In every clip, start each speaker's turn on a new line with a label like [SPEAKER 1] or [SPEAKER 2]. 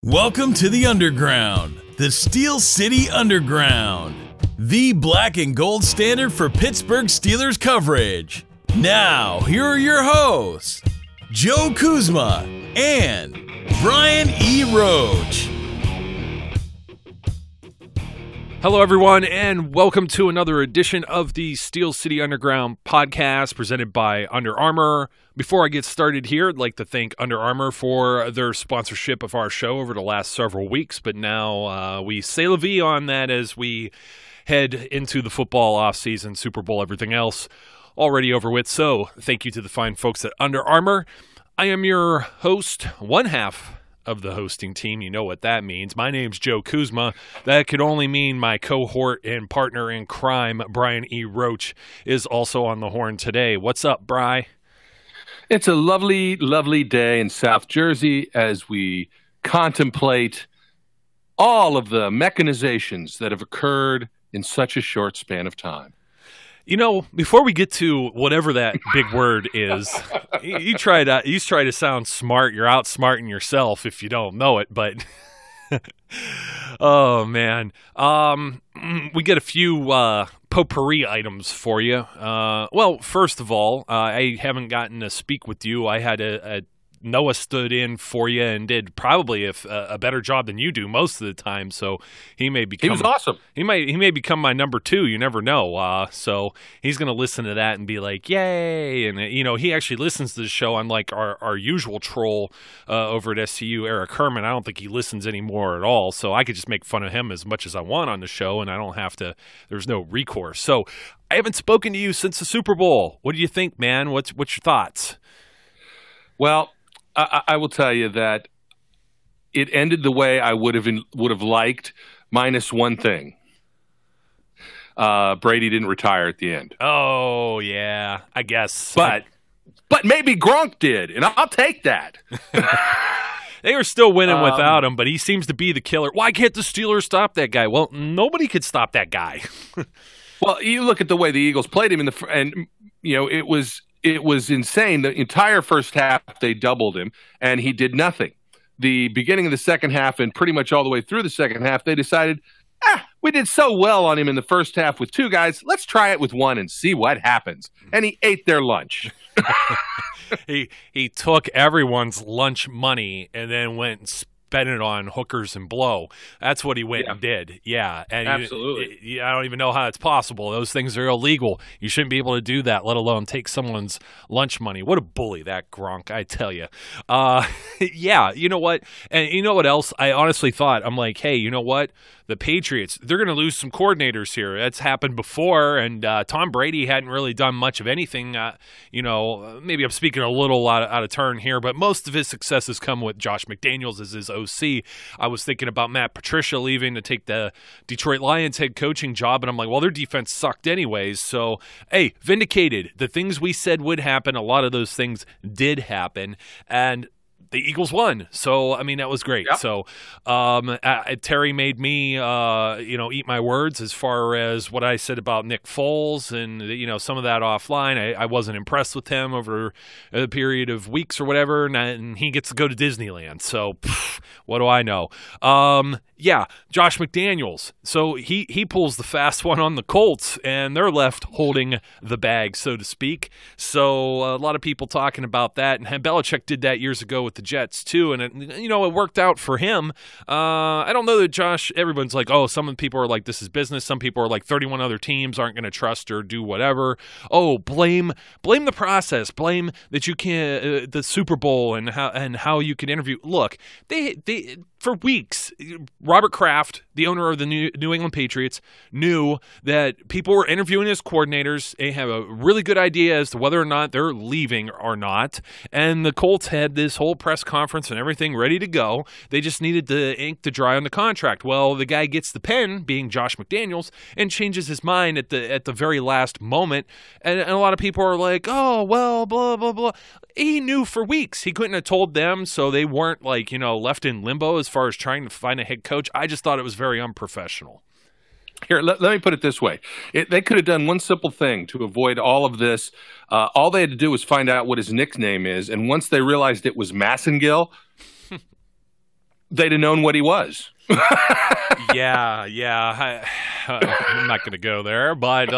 [SPEAKER 1] Welcome to the Underground, the Steel City Underground, the black and gold standard for Pittsburgh Steelers coverage. Now, here are your hosts, Joe Kuzma and Brian E. Roach.
[SPEAKER 2] Hello, everyone, and welcome to another edition of the Steel City Underground podcast presented by Under Armour. Before I get started here, I'd like to thank Under Armour for their sponsorship of our show over the last several weeks, but now we say la vie on that as we head into the football offseason, Super Bowl, everything else already over with. So thank you to the fine folks at Under Armour. I am your host, one half of the hosting team. You know what that means. My name's Joe Kuzma. That could only mean my cohort and partner in crime, Brian E. Roach, is also on the horn today. What's up, Bri?
[SPEAKER 3] It's a lovely, lovely day in South Jersey as we contemplate all of the mechanizations that have occurred in such a short span of time.
[SPEAKER 2] You know, before we get to whatever that big word is, you try to sound smart. You're outsmarting yourself if you don't know it, but oh man, we get a few potpourri items for you. Well, first of all, I haven't gotten to speak with you. I had a Noah stood in for you and did probably a better job than you do most of the time. So he may become.
[SPEAKER 3] He was awesome.
[SPEAKER 2] He may become my number two. You never know. So he's going to listen to that and be like, "Yay!" And he actually listens to the show. Unlike our usual troll over at SCU, Eric Herman. I don't think he listens anymore at all. So I could just make fun of him as much as I want on the show, and I don't have to. There's no recourse. So I haven't spoken to you since the Super Bowl. What do you think, man? What's your thoughts?
[SPEAKER 3] Well, I will tell you that it ended the way I would have liked, minus one thing. Brady didn't retire at the end.
[SPEAKER 2] Oh yeah, I guess.
[SPEAKER 3] But maybe Gronk did, and I'll take that.
[SPEAKER 2] They were still winning without him, but he seems to be the killer. Why can't the Steelers stop that guy? Well, nobody could stop that guy.
[SPEAKER 3] Well, you look at the way the Eagles played him it was insane. The entire first half, they doubled him, and he did nothing. The beginning of the second half and pretty much all the way through the second half, they decided, we did so well on him in the first half with two guys. Let's try it with one and see what happens. And he ate their lunch.
[SPEAKER 2] He took everyone's lunch money and then went and spent it on hookers and blow. That's what he went and did. Yeah. And
[SPEAKER 3] absolutely.
[SPEAKER 2] I don't even know how it's possible. Those things are illegal. You shouldn't be able to do that, let alone take someone's lunch money. What a bully, that Gronk, I tell you. Yeah, you know what? And you know what else? I honestly thought, I'm like, hey, you know what? The Patriots, they're going to lose some coordinators here. That's happened before, and Tom Brady hadn't really done much of anything. Maybe I'm speaking a little out of turn here, but most of his successes come with Josh McDaniels as his OC. I was thinking about Matt Patricia leaving to take the Detroit Lions head coaching job, and I'm like, well, their defense sucked anyways. So, hey, vindicated. The things we said would happen, a lot of those things did happen, and the Eagles won. So, I mean, that was great. Yep. So, Terry made me, eat my words as far as what I said about Nick Foles and, some of that offline. I wasn't impressed with him over a period of weeks or whatever, and he gets to go to Disneyland. So, what do I know? Yeah, Josh McDaniels. So he pulls the fast one on the Colts, and they're left holding the bag, so to speak. So a lot of people talking about that, and Belichick did that years ago with the Jets too, and it worked out for him. I don't know that Josh. Everyone's like, oh, some people are like, this is business. Some people are like, 31 other teams aren't going to trust or do whatever. Oh, blame the process. Blame that you can't the Super Bowl and how you can interview. Look, they for weeks, Robert Kraft, the owner of the New England Patriots, knew that people were interviewing his coordinators. They have a really good idea as to whether or not they're leaving or not. And the Colts had this whole press conference and everything ready to go. They just needed the ink to dry on the contract. Well, the guy gets the pen, being Josh McDaniels, and changes his mind at the very last moment. And a lot of people are like, oh, well, blah, blah, blah. He knew for weeks. He couldn't have told them, so they weren't left in limbo as far as trying to find a head coach. I just thought it was very unprofessional.
[SPEAKER 3] Here, let me put it this way. They could have done one simple thing to avoid all of this. All they had to do was find out what his nickname is, and once they realized it was Massengill, they'd have known what he was.
[SPEAKER 2] Yeah. I'm not going to go there, but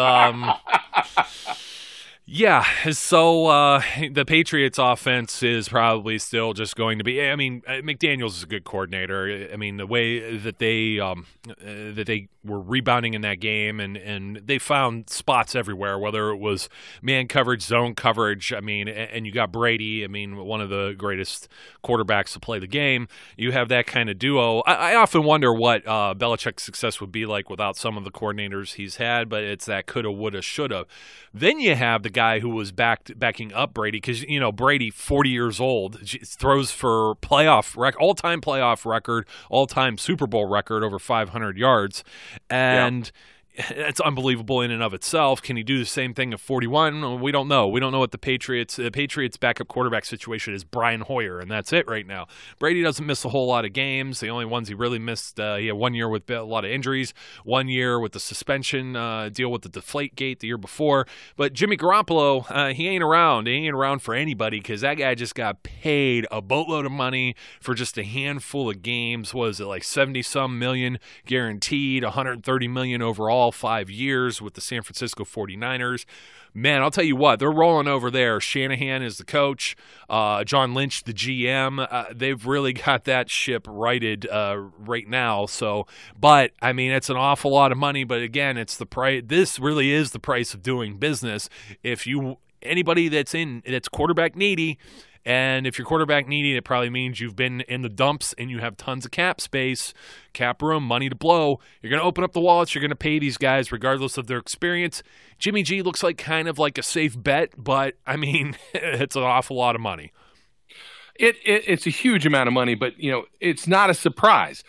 [SPEAKER 2] yeah. So the Patriots' offense is probably still just going to be. I mean, McDaniels is a good coordinator. I mean, the way that they were rebounding in that game, and they found spots everywhere, whether it was man coverage, zone coverage. I mean, and you got Brady. I mean, one of the greatest quarterbacks to play the game. You have that kind of duo. I often wonder what Belichick's success would be like without some of the coordinators he's had, but it's that coulda, woulda, shoulda. Then you have the guy who was backing up Brady, because Brady, 40 years old, throws for all-time playoff record, all-time Super Bowl record, over 500 yards, and it's unbelievable in and of itself. Can he do the same thing at 41? We don't know. We don't know what the Patriots backup quarterback situation is. Brian Hoyer, and that's it right now. Brady doesn't miss a whole lot of games. The only ones he really missed, he had 1 year with a lot of injuries, 1 year with the suspension deal with the Deflategate the year before. But Jimmy Garoppolo, he ain't around. He ain't around for anybody, because that guy just got paid a boatload of money for just a handful of games. What is it, like 70-some million guaranteed, 130 million overall, 5 years with the San Francisco 49ers. Man, I'll tell you what, they're rolling over there. Shanahan is the coach, John Lynch the GM. They've really got that ship righted right now. So, but I mean, it's an awful lot of money. But again, it's the price. This really is the price of doing business. If anybody that's quarterback needy. And if you're quarterback needy, it probably means you've been in the dumps and you have tons of cap space, cap room, money to blow. You're going to open up the wallets. You're going to pay these guys regardless of their experience. Jimmy G looks like kind of like a safe bet, but, I mean, it's an awful lot of money.
[SPEAKER 3] It's a huge amount of money, but, it's not a surprise.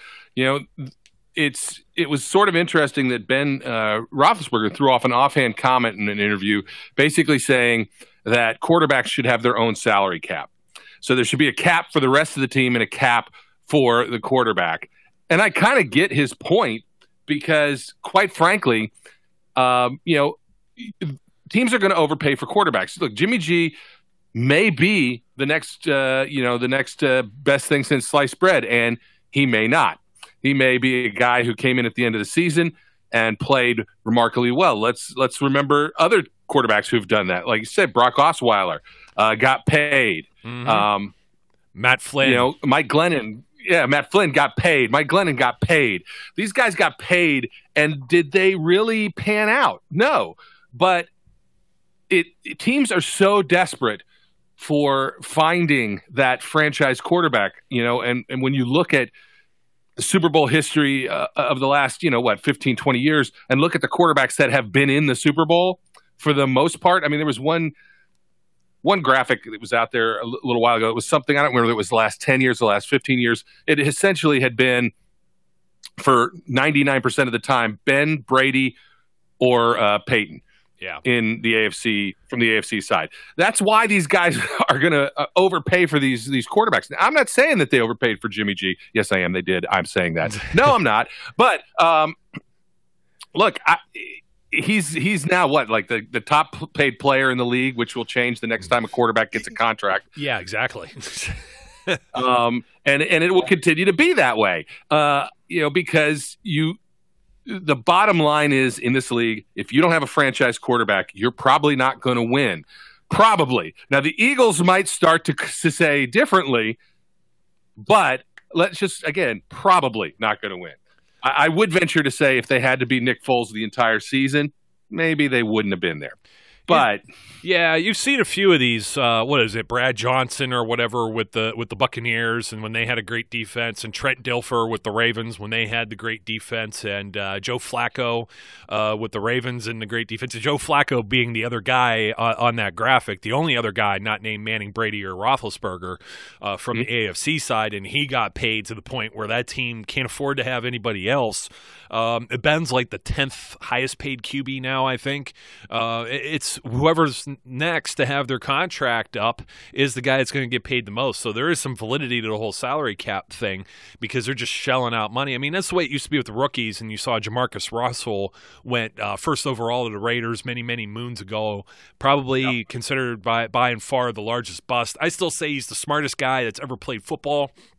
[SPEAKER 3] It was sort of interesting that Ben Roethlisberger threw off an offhand comment in an interview basically saying that quarterbacks should have their own salary cap. So there should be a cap for the rest of the team and a cap for the quarterback. And I kind of get his point, because quite frankly, teams are going to overpay for quarterbacks. Look, Jimmy G may be the next best thing since sliced bread, and he may not. He may be a guy who came in at the end of the season and played remarkably well. Let's remember other quarterbacks who've done that. Like you said, Brock Osweiler got paid.
[SPEAKER 2] Mm-hmm. Matt Flynn.
[SPEAKER 3] Mike Glennon. Yeah, Matt Flynn got paid. Mike Glennon got paid. These guys got paid, and did they really pan out? No. But teams are so desperate for finding that franchise quarterback, and when you look at the Super Bowl history of the last, 15, 20 years, and look at the quarterbacks that have been in the Super Bowl for the most part. I mean, there was one graphic that was out there a little while ago. It was something, I don't remember if it was the last 10 years, the last 15 years. It essentially had been, for 99% of the time, Ben, Brady, or Peyton.
[SPEAKER 2] Yeah.
[SPEAKER 3] In the AFC, from the AFC side. That's why these guys are going to overpay for these quarterbacks. Now, I'm not saying that they overpaid for Jimmy G. Yes, I am. They did. I'm saying that. No, I'm not. But look, he's now what, like the top paid player in the league, which will change the next time a quarterback gets a contract.
[SPEAKER 2] Yeah, exactly.
[SPEAKER 3] And it will continue to be that way. Because the bottom line is, in this league, if you don't have a franchise quarterback, you're probably not going to win. Probably. Now, the Eagles might start to say differently, but let's just, again, probably not going to win. I would venture to say if they had to be Nick Foles the entire season, maybe they wouldn't have been there. But
[SPEAKER 2] yeah, you've seen a few of these. What is it, Brad Johnson or whatever with the Buccaneers, and when they had a great defense, and Trent Dilfer with the Ravens when they had the great defense, and Joe Flacco with the Ravens and the great defense. Joe Flacco being the other guy on that graphic, the only other guy not named Manning, Brady, or Roethlisberger from the AFC side, and he got paid to the point where that team can't afford to have anybody else. Ben's like the 10th highest paid QB now, I think. It's whoever's next to have their contract up is the guy that's going to get paid the most. So there is some validity to the whole salary cap thing, because they're just shelling out money. I mean, that's the way it used to be with the rookies, and you saw Jamarcus Russell went first overall to the Raiders many, many moons ago, probably considered by and far the largest bust. I still say he's the smartest guy that's ever played football.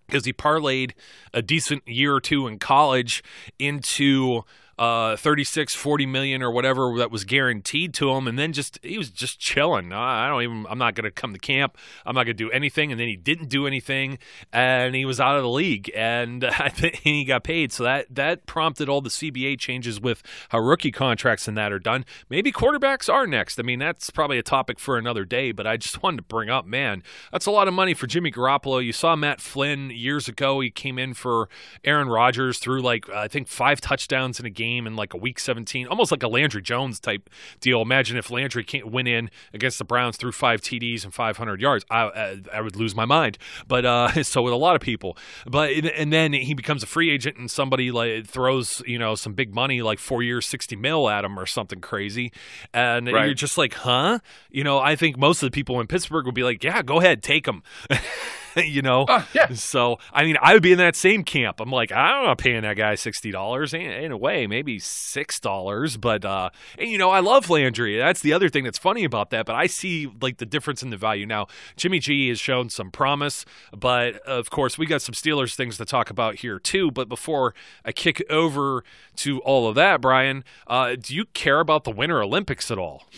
[SPEAKER 2] because he parlayed a decent year or two in college into 36, 40 million or whatever that was guaranteed to him, and then he was just chilling. I'm not going to come to camp. I'm not going to do anything. And then he didn't do anything, and he was out of the league, and I think he got paid. So that prompted all the CBA changes with how rookie contracts and that are done. Maybe quarterbacks are next. I mean, that's probably a topic for another day, but I just wanted to bring up, man, that's a lot of money for Jimmy Garoppolo. You saw Matt Flynn years ago. He came in for Aaron Rodgers, threw I think 5 touchdowns in a game in like a week 17, almost like a Landry Jones type deal. Imagine if Landry went in against the Browns, threw 5 TDs and 500 yards. I would lose my mind. But so with a lot of people. And then he becomes a free agent, and somebody throws some big money, like 4 years, 60 mil at him or something crazy, and You're just like, huh? I think most of the people in Pittsburgh would be like, yeah, go ahead, take him.
[SPEAKER 3] Yeah.
[SPEAKER 2] So, I mean, I would be in that same camp. I'm like, I'm not paying that guy $60. In a way, maybe $6. But, I love Landry. That's the other thing that's funny about that. But I see, the difference in the value. Now, Jimmy G has shown some promise. But, of course, we got some Steelers things to talk about here, too. But before I kick over to all of that, Brian, do you care about the Winter Olympics at all?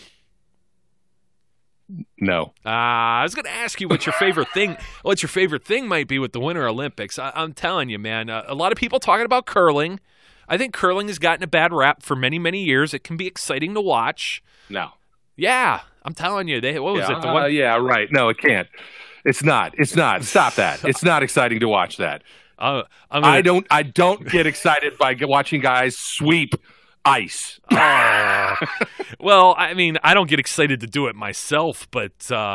[SPEAKER 3] No.
[SPEAKER 2] I was going to ask you what your favorite thing might be with the Winter Olympics. I'm telling you, man, a lot of people talking about curling. I think curling has gotten a bad rap for many, many years. It can be exciting to watch.
[SPEAKER 3] No.
[SPEAKER 2] Yeah, I'm telling you. What was it?
[SPEAKER 3] Yeah, right. No, it can't. It's not. Stop that. It's not exciting to watch that. I don't get excited by watching guys sweep ice.
[SPEAKER 2] Well, I mean, I don't get excited to do it myself, but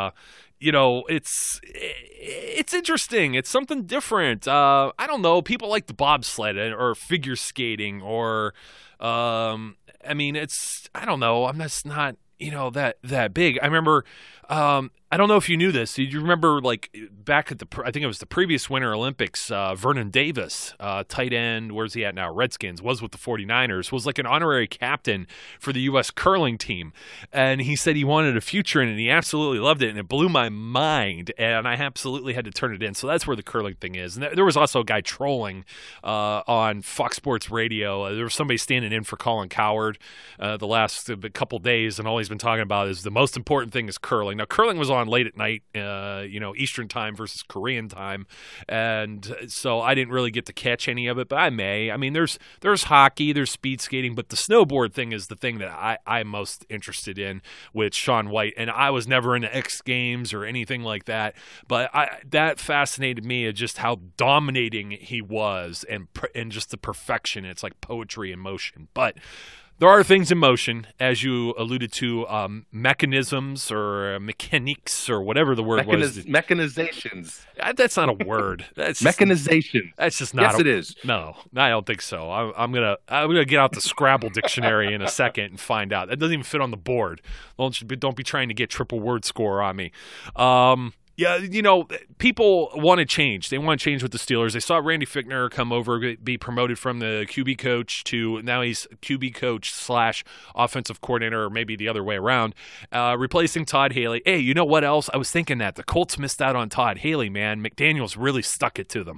[SPEAKER 2] it's interesting. It's something different. I don't know. People like the bobsled or figure skating, or I don't know. I'm just not that big. I remember. I don't know if you knew this. Did you remember, back at I think it was the previous Winter Olympics, Vernon Davis, tight end, where's he at now? Redskins, was with the 49ers, was like an honorary captain for the U.S. curling team. And he said he wanted a future in it, and he absolutely loved it, and it blew my mind, and I absolutely had to turn it in. So that's where the curling thing is. And there was also a guy trolling on Fox Sports Radio. There was somebody standing in for Colin Cowherd the last couple days, and all he's been talking about is the most important thing is curling. Now, curling was on late at night, Eastern time versus Korean time, and so I didn't really get to catch any of it, but I may. I mean, there's hockey, there's speed skating, but the snowboard thing is the thing that I'm most interested in with Shaun White, and I was never into X Games or anything like that, but that fascinated me, just how dominating he was, and just the perfection. It's like poetry in motion, but there are things in motion, as you alluded to, mechanisms or mechaniques or whatever the word was.
[SPEAKER 3] Mechanizations.
[SPEAKER 2] That's not a word. That's
[SPEAKER 3] mechanization.
[SPEAKER 2] That's just not.
[SPEAKER 3] Yes, it is.
[SPEAKER 2] No, I don't think so. I'm gonna get out the Scrabble dictionary in a second and find out. That doesn't even fit on the board. Don't be trying to get triple word score on me. Yeah, people want to change. They want to change with the Steelers. They saw Randy Fichtner come over, be promoted from the QB coach to now he's QB coach / offensive coordinator, or maybe the other way around, replacing Todd Haley. Hey, you know what else? I was thinking that the Colts missed out on Todd Haley, man. McDaniels really stuck it to them.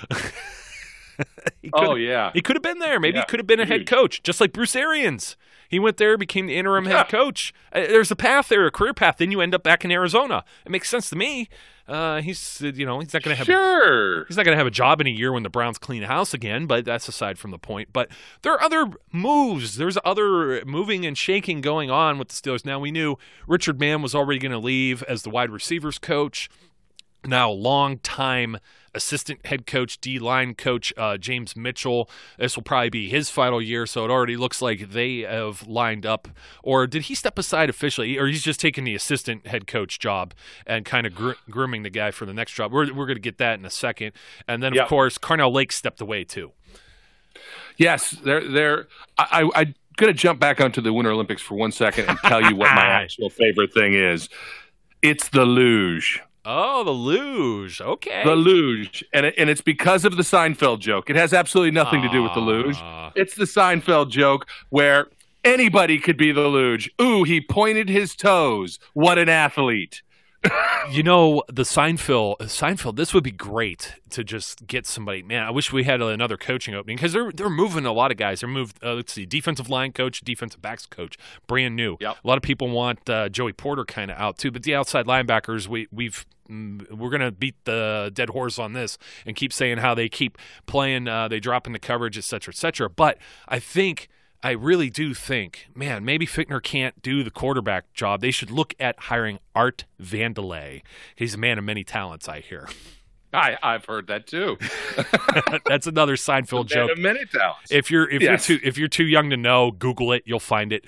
[SPEAKER 2] He could have been there. Maybe he could have been a head coach, just like Bruce Arians. He went there, became the interim head coach. There's a path there, a career path. Then you end up back in Arizona. It makes sense to me. He's not going to have he's not going to have a job in a year when the Browns clean house again. But that's aside from the point. But there are other moves. There's other moving and shaking going on with the Steelers. Now, we knew Richard Mann was already going to leave as the wide receivers coach. Now, long-time assistant head coach, D-line coach James Mitchell. This will probably be his final year, so it already looks like they have lined up. Or did he step aside officially, or he's just taking the assistant head coach job and kind of grooming the guy for the next job? We're going to get that in a second. And then, of course, Carnell Lake stepped away too.
[SPEAKER 3] Yes, I'm going to jump back onto the Winter Olympics for 1 second and tell you what my actual favorite thing is. It's the luge.
[SPEAKER 2] Oh, the luge. Okay.
[SPEAKER 3] The luge. And it's because of the Seinfeld joke. It has absolutely nothing to do with the luge. It's the Seinfeld joke where anybody could be the luge. Ooh, he pointed his toes. What an athlete.
[SPEAKER 2] You know, the Seinfeld, this would be great to just get somebody. Man, I wish we had another coaching opening because they're moving a lot of guys. They're moved, let's see, defensive line coach, defensive backs coach, brand new.
[SPEAKER 3] Yep.
[SPEAKER 2] A lot of people want Joey Porter kind of out too, but the outside linebackers, we're going to beat the dead horse on this and keep saying how they keep playing, they drop in the coverage, et cetera, et cetera. But I really do think, man, maybe Fichtner can't do the quarterback job. They should look at hiring Art Vandelay. He's a man of many talents, I hear.
[SPEAKER 3] I've heard that too.
[SPEAKER 2] That's another Seinfeld joke.
[SPEAKER 3] Many talents.
[SPEAKER 2] If you're too young to know, Google it. You'll find it.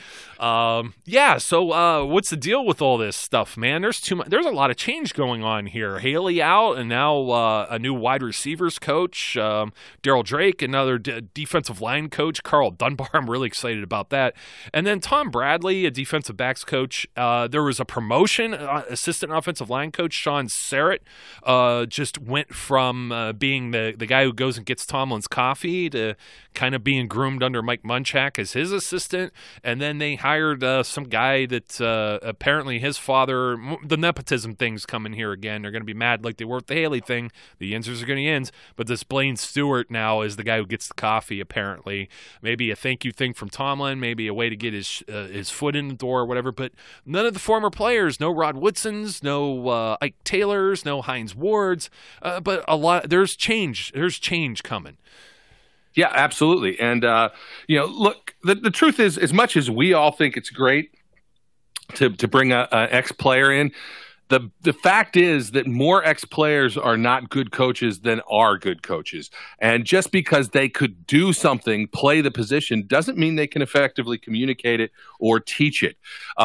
[SPEAKER 2] So what's the deal with all this stuff, man? There's a lot of change going on here. Haley out, and now a new wide receivers coach, Daryl Drake, another defensive line coach, Carl Dunbar. I'm really excited about that. And then Tom Bradley, a defensive backs coach. There was a promotion, assistant offensive line coach Sean Serrett, just went from being the guy who goes and gets Tomlin's coffee to kind of being groomed under Mike Munchak as his assistant. And then they hired some guy that apparently his father, the nepotism thing's coming here again. They're going to be mad like they were with the Haley thing. The Yinzers are going to Yinz. But this Blaine Stewart now is the guy who gets the coffee, apparently. Maybe a thank you thing from Tomlin, maybe a way to get his foot in the door or whatever. But none of the former players, no Rod Woodsons, no Ike Taylors, no Hines Wards. But there's change. There's change coming.
[SPEAKER 3] Yeah, absolutely. And, look, the truth is, as much as we all think it's great to bring an ex-player in, the fact is that more ex-players are not good coaches than are good coaches. And just because they could do something, play the position, doesn't mean they can effectively communicate it or teach it.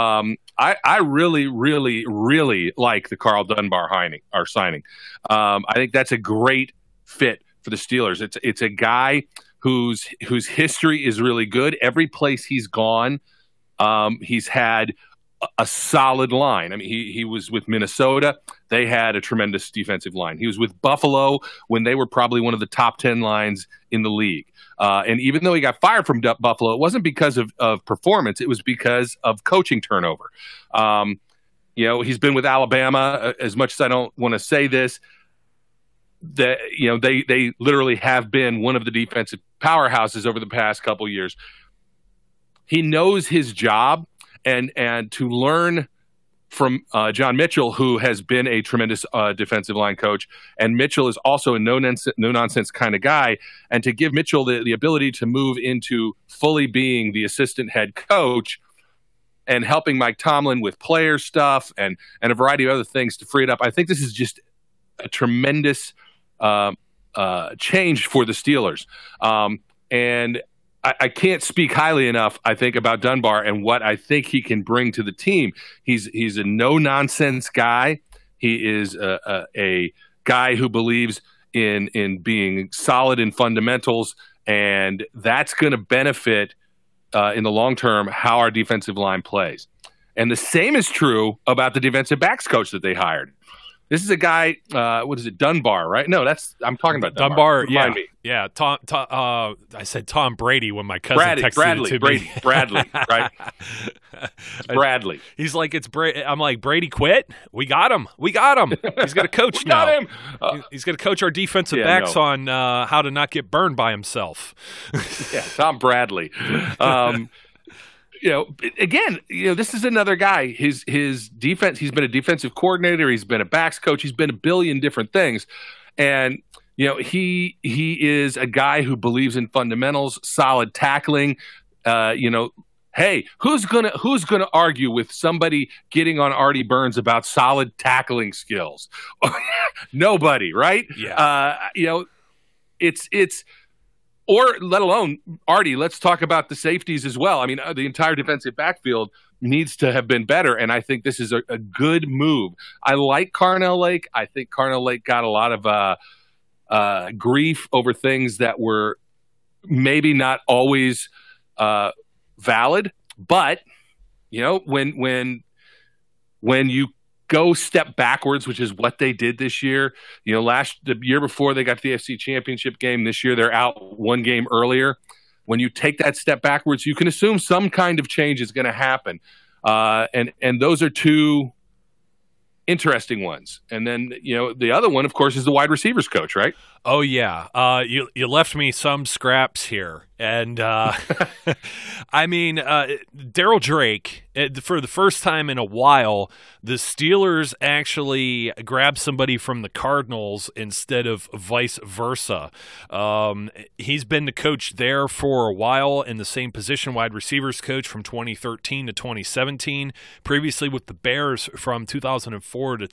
[SPEAKER 3] I really, really, really like the Carl Dunbar signing. I think that's a great fit for the Steelers. It's a guy whose history is really good. Every place he's gone, he's had a solid line. I mean, he was with Minnesota. They had a tremendous defensive line. He was with Buffalo when they were probably one of the top 10 lines in the league. And even though he got fired from Buffalo, it wasn't because of performance. It was because of coaching turnover. He's been with Alabama. As much as I don't want to say this, they literally have been one of the defensive powerhouses over the past couple of years. He knows his job, and to learn from John Mitchell, who has been a tremendous defensive line coach, and Mitchell is also a no-nonsense kind of guy, and to give Mitchell the ability to move into fully being the assistant head coach and helping Mike Tomlin with player stuff and a variety of other things to free it up. I think this is just a tremendous change for the Steelers. And I can't speak highly enough, I think, about Dunbar and what I think he can bring to the team. He's a no-nonsense guy. He is a guy who believes in being solid in fundamentals, and that's going to benefit in the long term how our defensive line plays. And the same is true about the defensive backs coach that they hired. This is a guy, Dunbar, right? No, I'm talking about Dunbar.
[SPEAKER 2] Remind me. Yeah. Tom. I said Tom Brady when my cousin texted it to me.
[SPEAKER 3] Bradley, right? Bradley.
[SPEAKER 2] He's like, I'm like, Brady quit? We got him. He's going to coach now.
[SPEAKER 3] Got him.
[SPEAKER 2] He's going to coach our defensive backs on how to not get burned by himself.
[SPEAKER 3] Yeah, Tom Bradley. This is another guy. His defense, he's been a defensive coordinator. He's been a backs coach. He's been a billion different things. And, he is a guy who believes in fundamentals, solid tackling. Hey, who's gonna argue with somebody getting on Artie Burns about solid tackling skills? Nobody, right?
[SPEAKER 2] Yeah.
[SPEAKER 3] It's or let alone Artie. Let's talk about the safeties as well. I mean, the entire defensive backfield needs to have been better, and I think this is a good move. I like Carnell Lake. I think Carnell Lake got a lot of grief over things that were maybe not always valid. But when you go step backwards, which is what they did this year. The year before they got the AFC Championship game. This year they're out one game earlier. When you take that step backwards, you can assume some kind of change is going to happen. And those are two interesting ones. And then, the other one, of course, is the wide receivers coach, right?
[SPEAKER 2] Oh yeah, you left me some scraps here, and I mean, Daryl Drake, for the first time in a while, the Steelers actually grabbed somebody from the Cardinals instead of vice versa. He's been the coach there for a while in the same position, wide receivers coach from 2013 to 2017, previously with the Bears from 2004 to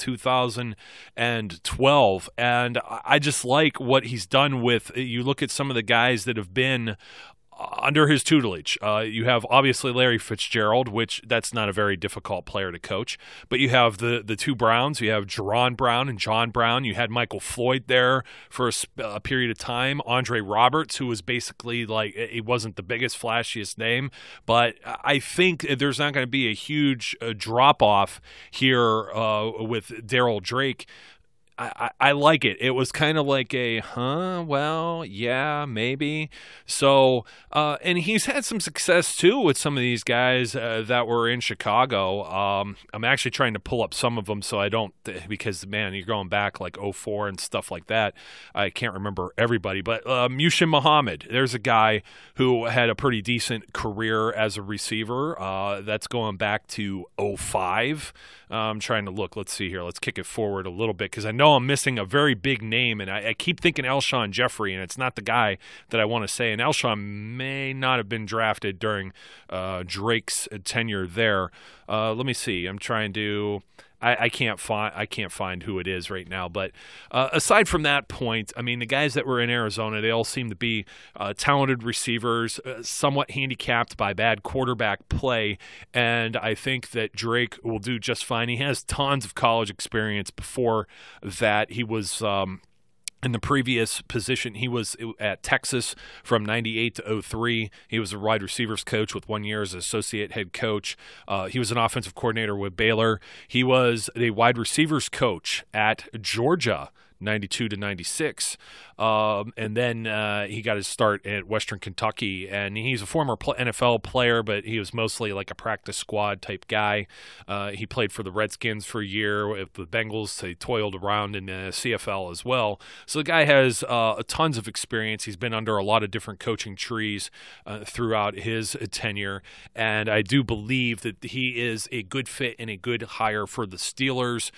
[SPEAKER 2] 2012, and I just like what he's done with, you look at some of the guys that have been under his tutelage. You have obviously Larry Fitzgerald, which that's not a very difficult player to coach, but you have the two Browns. You have Jerron Brown and John Brown. You had Michael Floyd there for a period of time. Andre Roberts, who was basically like, he wasn't the biggest, flashiest name, but I think there's not going to be a huge drop-off here with Daryl Drake. I like it. It was kind of like well, yeah, maybe. So, and he's had some success too with some of these guys that were in Chicago. I'm actually trying to pull up some of them so I don't, because man, you're going back like 04 and stuff like that. I can't remember everybody, but Muhsin Muhammad, there's a guy who had a pretty decent career as a receiver. That's going back to 05. I'm trying to look. Let's see here. Let's kick it forward a little bit because I know I'm missing a very big name, and I keep thinking Alshon Jeffrey, and it's not the guy that I want to say. And Alshon may not have been drafted during Drake's tenure there. Let me see. I'm trying to. I can't find who it is right now. But aside from that point, I mean, the guys that were in Arizona, they all seem to be talented receivers, somewhat handicapped by bad quarterback play. And I think that Drake will do just fine. He has tons of college experience before that. He was in the previous position, he was at Texas from 98 to 03. He was a wide receivers coach with 1 year as associate head coach. He was an offensive coordinator with Baylor. He was a wide receivers coach at Georgia, 92 to 96. And then he got his start at Western Kentucky, and he's a former NFL player, but he was mostly like a practice squad type guy. He played for the Redskins for a year with the Bengals. He toiled around in the CFL as well. So the guy has tons of experience. He's been under a lot of different coaching trees throughout his tenure, and I do believe that he is a good fit and a good hire for the Steelers.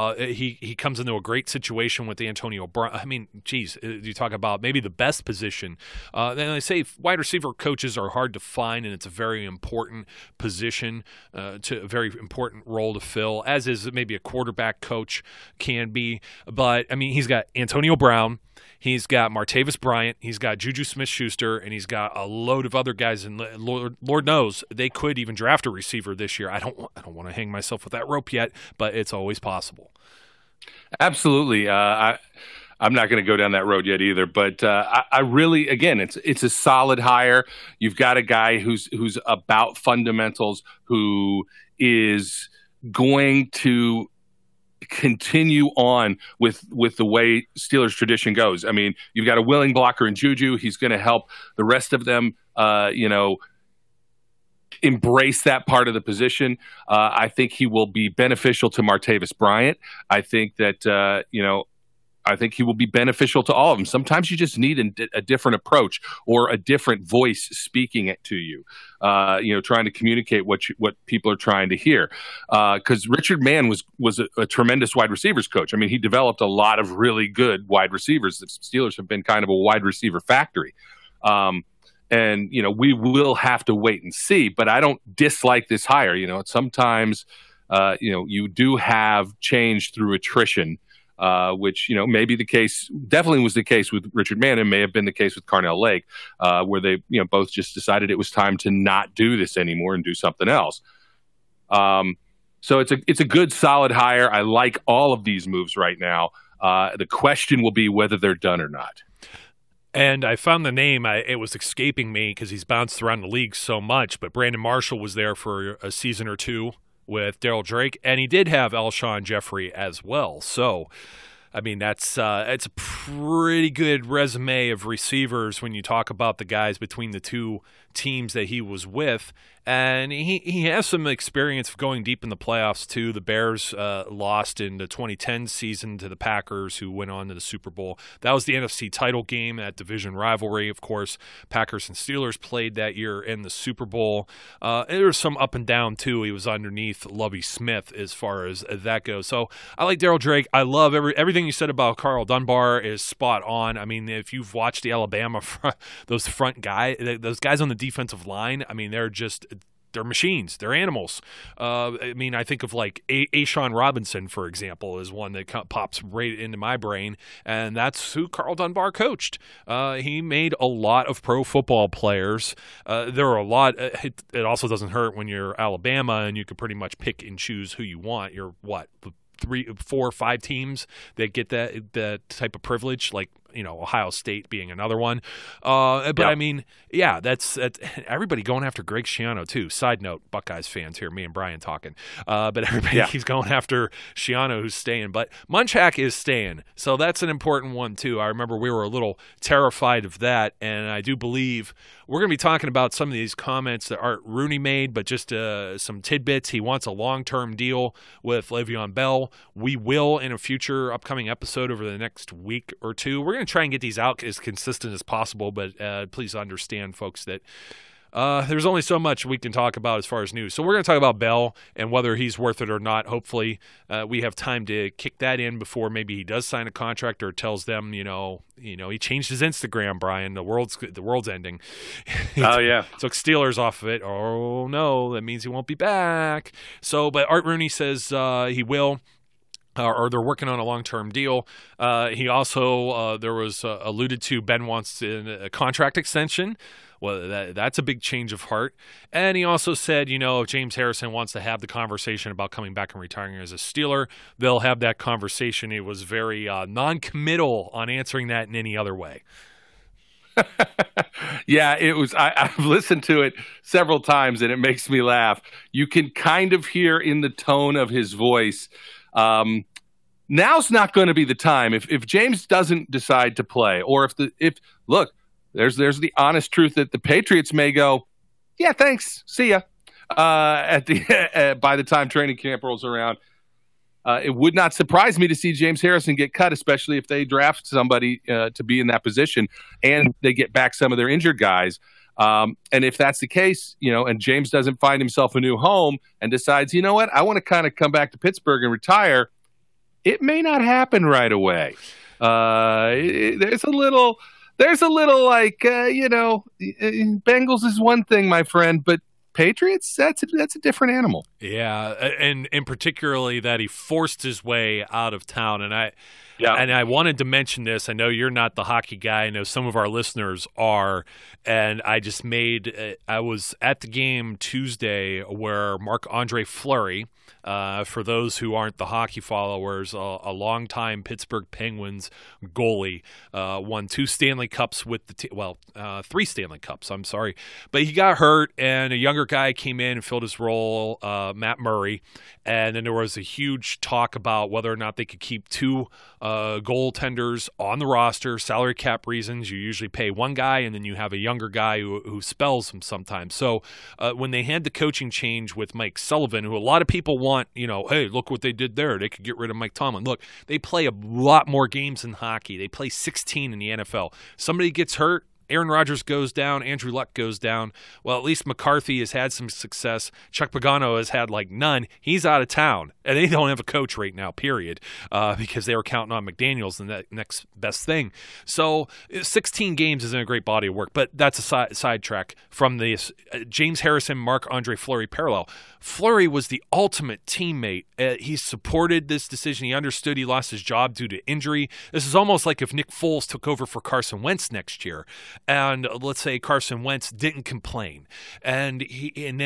[SPEAKER 2] He comes into a great situation with Antonio Brown. I mean, geez, you talk about maybe the best position. Then I say wide receiver coaches are hard to find, and it's a very important position, to a very important role to fill, as is maybe a quarterback coach can be. But, I mean, he's got Antonio Brown. He's got Martavis Bryant. He's got Juju Smith-Schuster, and he's got a load of other guys. And Lord knows they could even draft a receiver this year. I don't want to hang myself with that rope yet, but it's always possible.
[SPEAKER 3] Absolutely. I'm not going to go down that road yet either, but I really, again, it's a solid hire. You've got a guy who's about fundamentals, who is going to continue on with the way Steelers tradition goes. I mean, you've got a willing blocker in Juju. He's going to help the rest of them, embrace that part of the position. I think he will be beneficial to Martavis Bryant. I think that, I think he will be beneficial to all of them. Sometimes you just need a different approach or a different voice speaking it to you, trying to communicate what people are trying to hear. Because Richard Mann was a tremendous wide receivers coach. I mean, he developed a lot of really good wide receivers. The Steelers have been kind of a wide receiver factory. And, we will have to wait and see, but I don't dislike this hire. Sometimes, you do have change through attrition, which, may be the case, definitely was the case with Richard Mann, and may have been the case with Carnell Lake, where they, both just decided it was time to not do this anymore and do something else. So it's a good, solid hire. I like all of these moves right now. The question will be whether they're done or not.
[SPEAKER 2] And I found the name. It was escaping me because he's bounced around the league so much. But Brandon Marshall was there for a season or two with Daryl Drake, and he did have Alshon Jeffrey as well. So I mean, it's a pretty good resume of receivers when you talk about the guys between the two teams that he was with. And he has some experience of going deep in the playoffs, too. The Bears lost in the 2010 season to the Packers, who went on to the Super Bowl. That was the NFC title game, that division rivalry. Of course, Packers and Steelers played that year in the Super Bowl. There was some up and down, too. He was underneath Lovie Smith as far as that goes. So I like Daryl Drake. I love everything you said about Carl Dunbar is spot on. I mean, if you've watched the Alabama, those guys on the defensive line, I mean, they're machines. They're animals. I mean, I think of like Ashawn Robinson, for example, is one that pops right into my brain, and that's who Carl Dunbar coached. He made a lot of pro football players. There are a lot. It also doesn't hurt when you're Alabama and you can pretty much pick and choose who you want. You're what? 3, 4, 5 teams that get that type of privilege, like Ohio State being another one. But I mean, yeah, that's everybody going after Greg Schiano too. Side note, Buckeyes fans here, me and Brian talking. But everybody keeps going after Schiano, who's staying. But Munchak is staying, so that's an important one too. I remember we were a little terrified of that, and I do believe we're going to be talking about some of these comments that Art Rooney made, but just some tidbits. He wants a long-term deal with Le'Veon Bell. We will in a future upcoming episode over the next week or two. We're going to try and get these out as consistent as possible, but please understand, folks, that there's only so much we can talk about as far as news. So we're going to talk about Bell and whether he's worth it or not. Hopefully we have time to kick that in before maybe he does sign a contract or tells them, he changed his Instagram, Brian. The world's ending.
[SPEAKER 3] Oh, yeah.
[SPEAKER 2] Took Steelers off of it. Oh, no, that means he won't be back. So, but Art Rooney says he will. Or they're working on a long-term deal. He also, there was alluded to, Ben wants a contract extension. Well, that's a big change of heart. And he also said, if James Harrison wants to have the conversation about coming back and retiring as a Steeler, they'll have that conversation. He was very non-committal on answering that in any other way.
[SPEAKER 3] Yeah, it was. I've listened to it several times, and it makes me laugh. You can kind of hear in the tone of his voice, now's not going to be the time. If James doesn't decide to play, or look, there's the honest truth that the Patriots may go, yeah, thanks, see ya. By the time training camp rolls around, it would not surprise me to see James Harrison get cut, especially if they draft somebody to be in that position and they get back some of their injured guys. And if that's the case, and James doesn't find himself a new home and decides, you know what, I want to kind of come back to Pittsburgh and retire, it may not happen right away. There's a little like, Bengals is one thing, my friend, but Patriots, that's a different animal.
[SPEAKER 2] Yeah, and particularly that he forced his way out of town. And I wanted to mention this. I know you're not the hockey guy. I know some of our listeners are. And I was at the game Tuesday where Marc-Andre Fleury, for those who aren't the hockey followers, a longtime Pittsburgh Penguins goalie, won 2 Stanley Cups with 3 Stanley Cups, I'm sorry. But he got hurt, and a younger guy came in and filled his role, Matt Murray. And then there was a huge talk about whether or not they could keep 2 goaltenders on the roster. Salary cap reasons, you usually pay one guy, and then you have a younger guy who spells them sometimes. So when they had the coaching change with Mike Sullivan, who a lot of people want, hey, look what they did there. They could get rid of Mike Tomlin. Look, they play a lot more games in hockey. They play 16 in the NFL. Somebody gets hurt, Aaron Rodgers goes down, Andrew Luck goes down. Well, at least McCarthy has had some success. Chuck Pagano has had none. He's out of town, and they don't have a coach right now, period, because they were counting on McDaniels and that next best thing. So 16 games isn't a great body of work, but that's a sidetrack from this James Harrison, Marc-Andre Fleury parallel. Fleury was the ultimate teammate. He supported this decision. He understood he lost his job due to injury. This is almost like if Nick Foles took over for Carson Wentz next year. And let's say Carson Wentz didn't complain. And then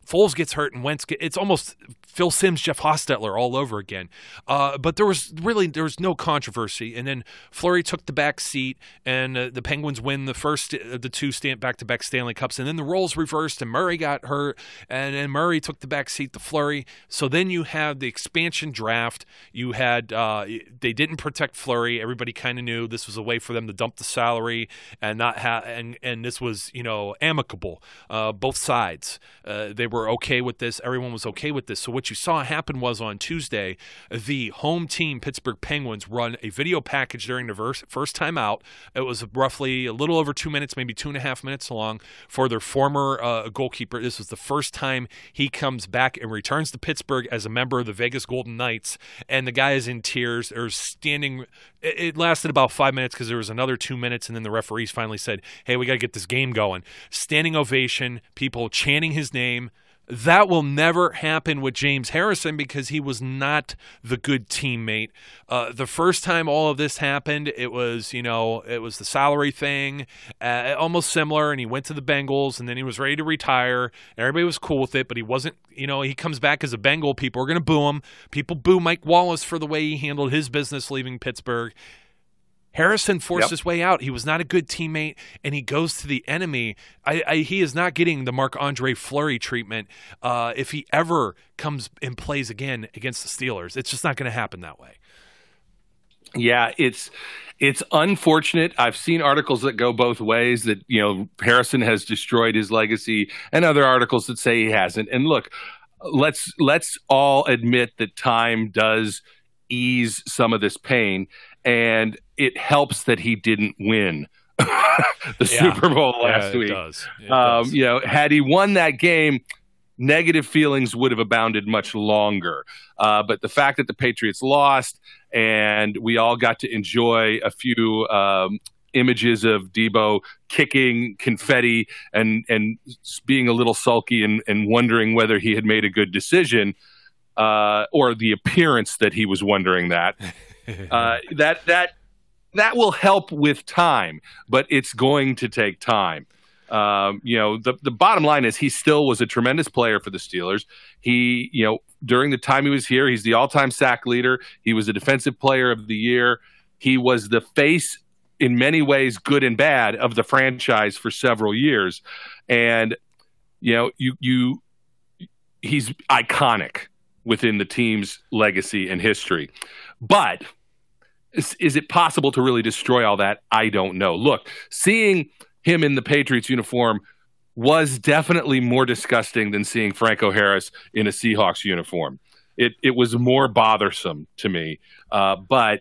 [SPEAKER 2] Foles gets hurt and Wentz it's almost Phil Simms, Jeff Hostetler all over again. But there was no controversy. And then Fleury took the back seat, and the Penguins win the first of the two back-to-back Stanley Cups. And then the roles reversed, and Murray got hurt, and then Murray took the back seat to Fleury. So then you have the expansion draft. You had they didn't protect Fleury. Everybody kind of knew this was a way for them to dump the salary and not and this was amicable. Both sides they were okay with this. Everyone was okay with this. So what you saw happen was on Tuesday, the home team, Pittsburgh Penguins, run a video package during the first time out. It was roughly a little over 2 minutes, maybe 2.5 minutes long, for their former goalkeeper. This was the first time he comes back and returns to Pittsburgh as a member of the Vegas Golden Knights, and the guy is in tears. There's standing. It lasted about 5 minutes because there was another 2 minutes, and then the referees finally said, hey, we got to get this game going. Standing ovation, people chanting his name. That will never happen with James Harrison because he was not the good teammate. The first time all of this happened, it was the salary thing, almost similar, and he went to the Bengals, and then he was ready to retire, and everybody was cool with it, but he wasn't, he comes back as a Bengal. People are going to boo him. People boo Mike Wallace for the way he handled his business leaving Pittsburgh. Harrison forced his way out. He was not a good teammate, and he goes to the enemy. He is not getting the Marc-Andre Fleury treatment if he ever comes and plays again against the Steelers. It's just not going to happen that way.
[SPEAKER 3] Yeah, it's unfortunate. I've seen articles that go both ways, that Harrison has destroyed his legacy, and other articles that say he hasn't. And look, let's all admit that time does ease some of this pain, and it helps that he didn't win the Super Bowl last week. It does. Had he won that game, negative feelings would have abounded much longer. But the fact that the Patriots lost and we all got to enjoy a few images of Debo kicking confetti and being a little sulky and wondering whether he had made a good decision, or the appearance that he was wondering that, that will help with time, but it's going to take time. The bottom line is he still was a tremendous player for the Steelers. He, during the time he was here, he's the all-time sack leader. He was a defensive player of the year. He was the face, in many ways, good and bad, of the franchise for several years. And, he's iconic within the team's legacy and history. But is it possible to really destroy all that? I don't know. Look, seeing him in the Patriots uniform was definitely more disgusting than seeing Franco Harris in a Seahawks uniform. It was more bothersome to me. But,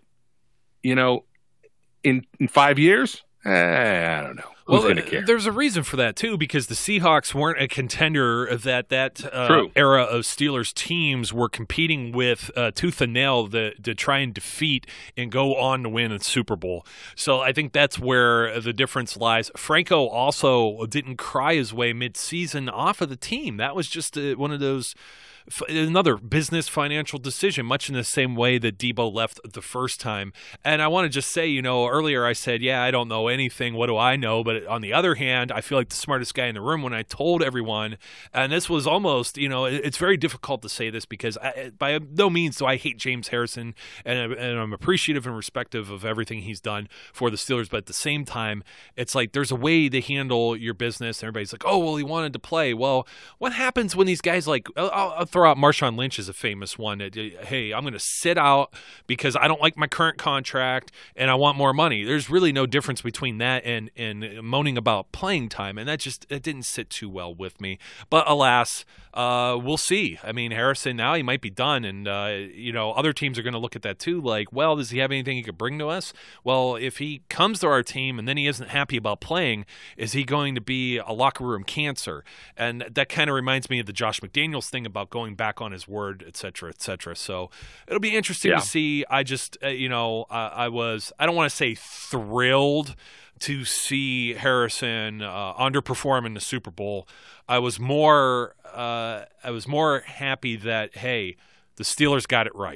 [SPEAKER 3] in 5 years, I don't know. Who's going to care?
[SPEAKER 2] There's a reason for that, too, because the Seahawks weren't a contender that era of Steelers teams were competing with tooth and nail to try and defeat and go on to win a Super Bowl. So I think that's where the difference lies. Franco also didn't cry his way mid-season off of the team. That was just one of those another business financial decision, much in the same way that Debo left the first time. And I want to just say, earlier I said, I don't know anything. What do I know? But on the other hand, I feel like the smartest guy in the room when I told everyone, and this was almost, it's very difficult to say this because by no means do I hate James Harrison, and I'm appreciative and respectful of everything he's done for the Steelers. But at the same time, it's like there's a way to handle your business. Everybody's like, oh, well, he wanted to play. Well, what happens when these guys I'll throw out Marshawn Lynch as a famous one. Hey, I'm going to sit out because I don't like my current contract and I want more money. There's really no difference between that and moaning about playing time, and it didn't sit too well with me. But alas, we'll see. I mean, Harrison now, he might be done, and other teams are going to look at that too. Like, well, does he have anything he could bring to us? Well, if he comes to our team and then he isn't happy about playing, is he going to be a locker room cancer? And that kind of reminds me of the Josh McDaniels thing about going back on his word, et cetera, et cetera. So it'll be interesting to see. I just, I don't want to say thrilled to see Harrison underperform in the Super Bowl. I was more happy that, hey, the Steelers got it right.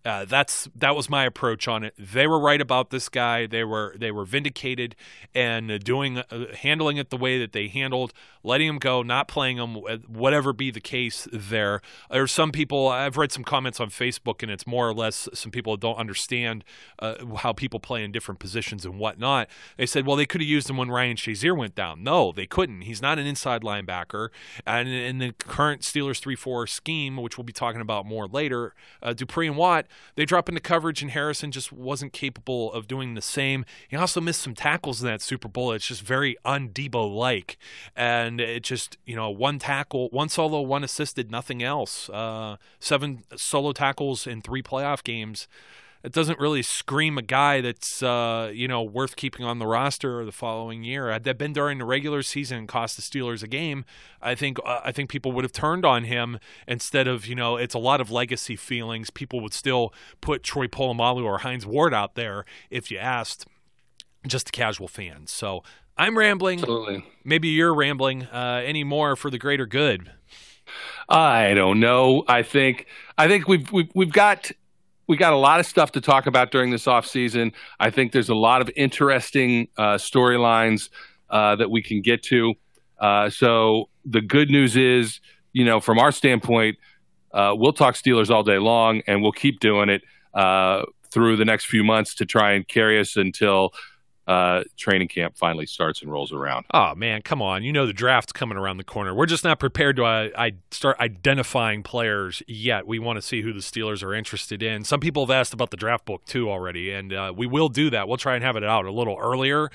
[SPEAKER 2] That was my approach on it. They were right about this guy. They were vindicated, and handling it the way that they handled, letting him go, not playing him, whatever be the case there. There's some people, I've read some comments on Facebook, and it's more or less some people don't understand how people play in different positions and whatnot. They said, well, they could have used him when Ryan Shazier went down. No, they couldn't. He's not an inside linebacker. And in the current Steelers 3-4 scheme, which we'll be talking about more later, Dupree and Watt, they drop into coverage, and Harrison just wasn't capable of doing the same. He also missed some tackles in that Super Bowl. It's just very un-Debo-like. And it just, one tackle, one solo, one assisted, nothing else. 7 solo tackles in 3 playoff games. It doesn't really scream a guy that's, worth keeping on the roster the following year. Had that been during the regular season and cost the Steelers a game, I think people would have turned on him instead of, it's a lot of legacy feelings. People would still put Troy Polamalu or Hines Ward out there if you asked just a casual fan. So I'm rambling. Absolutely. Maybe you're rambling. Any more for the greater good?
[SPEAKER 3] I don't know. I think we've got a lot of stuff to talk about during this offseason. I think there's a lot of interesting storylines that we can get to. So the good news is, from our standpoint, we'll talk Steelers all day long, and we'll keep doing it through the next few months to try and carry us until training camp finally starts and rolls around.
[SPEAKER 2] Oh, man, come on. The draft's coming around the corner. We're just not prepared to start identifying players yet. We want to see who the Steelers are interested in. Some people have asked about the draft book, too, already, and we will do that. We'll try and have it out a little earlier.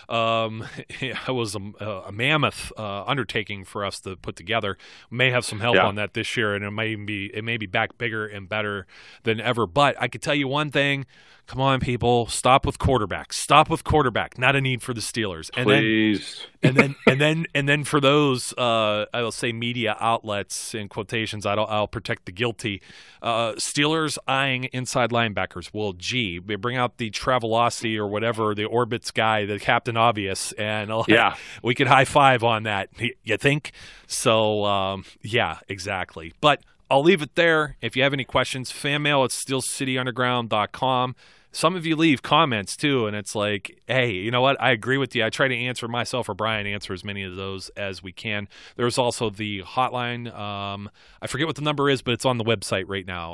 [SPEAKER 2] It was a mammoth undertaking for us to put together. May have some help on that this year, and it may be back bigger and better than ever. But I could tell you one thing. Come on, people! Stop with quarterback. Stop with quarterback. Not a need for the Steelers. And
[SPEAKER 3] please.
[SPEAKER 2] And then for those, I will say media outlets in quotations. I'll protect the guilty. Steelers eyeing inside linebackers. Well, gee, they bring out the Travelocity or whatever, the Orbits guy, the Captain Obvious, and we could high five on that. You think? So yeah, exactly. But I'll leave it there. If you have any questions, fan mail at steelcityunderground.com. Some of you leave comments, too, and it's like, hey, you know what? I agree with you. I try to answer myself, or Brian answer as many of those as we can. There's also the hotline. I forget what the number is, but it's on the website right now,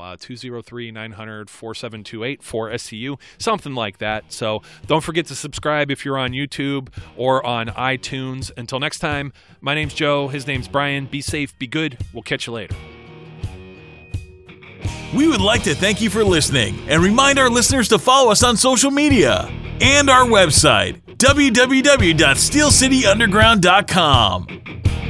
[SPEAKER 2] 203-900-4728 for SCU, something like that. So don't forget to subscribe if you're on YouTube or on iTunes. Until next time, my name's Joe. His name's Brian. Be safe. Be good. We'll catch you later.
[SPEAKER 1] We would like to thank you for listening and remind our listeners to follow us on social media and our website, www.steelcityunderground.com.